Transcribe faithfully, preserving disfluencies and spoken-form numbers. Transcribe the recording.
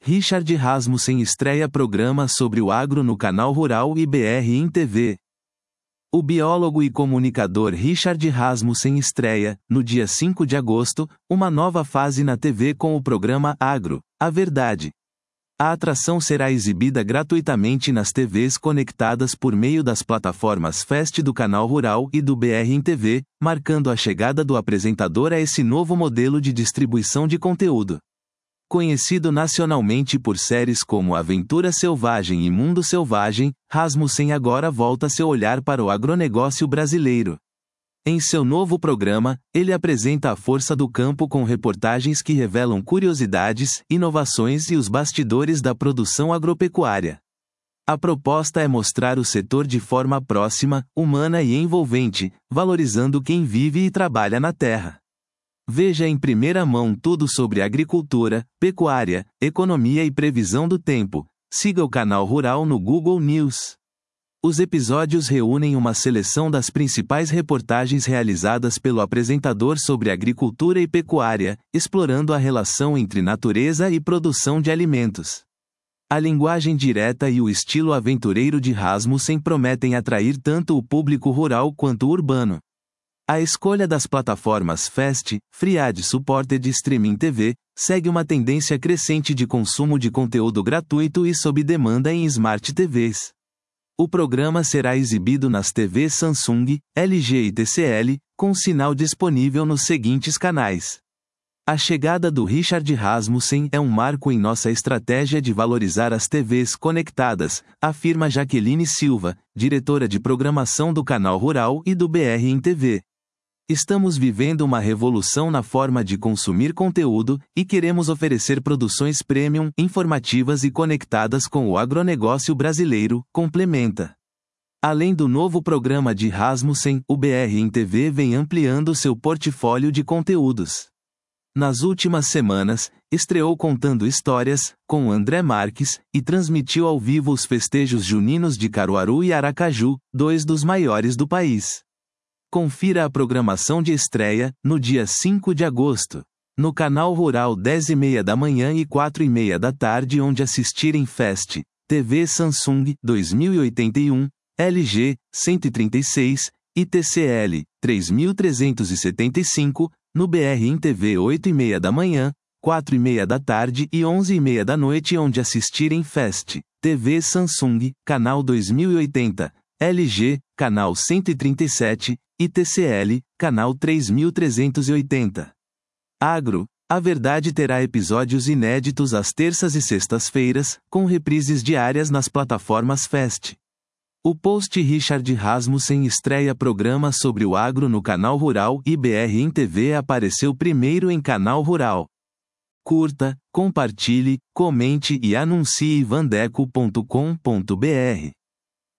Richard Rasmussen estreia programa sobre o agro no Canal Rural e B R em T V. O biólogo e comunicador Richard Rasmussen estreia, no dia cinco de agosto, uma nova fase na T V com o programa Agro, a Verdade. A atração será exibida gratuitamente nas T Vs conectadas por meio das plataformas Fast do Canal Rural e do B R em T V, marcando a chegada do apresentador a esse novo modelo de distribuição de conteúdo. Conhecido nacionalmente por séries como Aventura Selvagem e Mundo Selvagem, Rasmussen agora volta seu olhar para o agronegócio brasileiro. Em seu novo programa, ele apresenta a força do campo com reportagens que revelam curiosidades, inovações e os bastidores da produção agropecuária. A proposta é mostrar o setor de forma próxima, humana e envolvente, valorizando quem vive e trabalha na terra. Veja em primeira mão tudo sobre agricultura, pecuária, economia e previsão do tempo. Siga o Canal Rural no Google News. Os episódios reúnem uma seleção das principais reportagens realizadas pelo apresentador sobre agricultura e pecuária, explorando a relação entre natureza e produção de alimentos. A linguagem direta e o estilo aventureiro de Rasmussen prometem atrair tanto o público rural quanto o urbano. A escolha das plataformas Fast, Free Ad Supported Streaming T V, segue uma tendência crescente de consumo de conteúdo gratuito e sob demanda em Smart T Vs. O programa será exibido nas T Vs Samsung, L G e T C L, com sinal disponível nos seguintes canais. A chegada do Richard Rasmussen é um marco em nossa estratégia de valorizar as T Vs conectadas, afirma Jaqueline Silva, diretora de programação do Canal Rural e do B R em T V. Estamos vivendo uma revolução na forma de consumir conteúdo, e queremos oferecer produções premium, informativas e conectadas com o agronegócio brasileiro, complementa. Além do novo programa de Rasmussen, o B R em T V vem ampliando seu portfólio de conteúdos. Nas últimas semanas, estreou Contando Histórias, com André Marques, e transmitiu ao vivo os festejos juninos de Caruaru e Aracaju, dois dos maiores do país. Confira a programação de estreia, no dia cinco de agosto. No Canal Rural dez e meia da manhã e quatro e meia da tarde, onde assistirem Fast, T V Samsung dois mil e oitenta e um, L G cento e trinta e seis e T C L três mil trezentos e setenta e cinco, no B R em T V oito e meia da manhã, quatro e meia da tarde e onze e meia da noite, onde assistirem Fast, T V Samsung, Canal dois mil e oitenta, L G, Canal cento e trinta e sete, e T C L, Canal três mil trezentos e oitenta. Agro, a Verdade terá episódios inéditos às terças e sextas-feiras, com reprises diárias nas plataformas Fast. O post Richard Rasmussen estreia programa sobre o agro no Canal Rural e B R em T V apareceu primeiro em Canal Rural. Curta, compartilhe, comente e anuncie vandeco ponto com ponto br.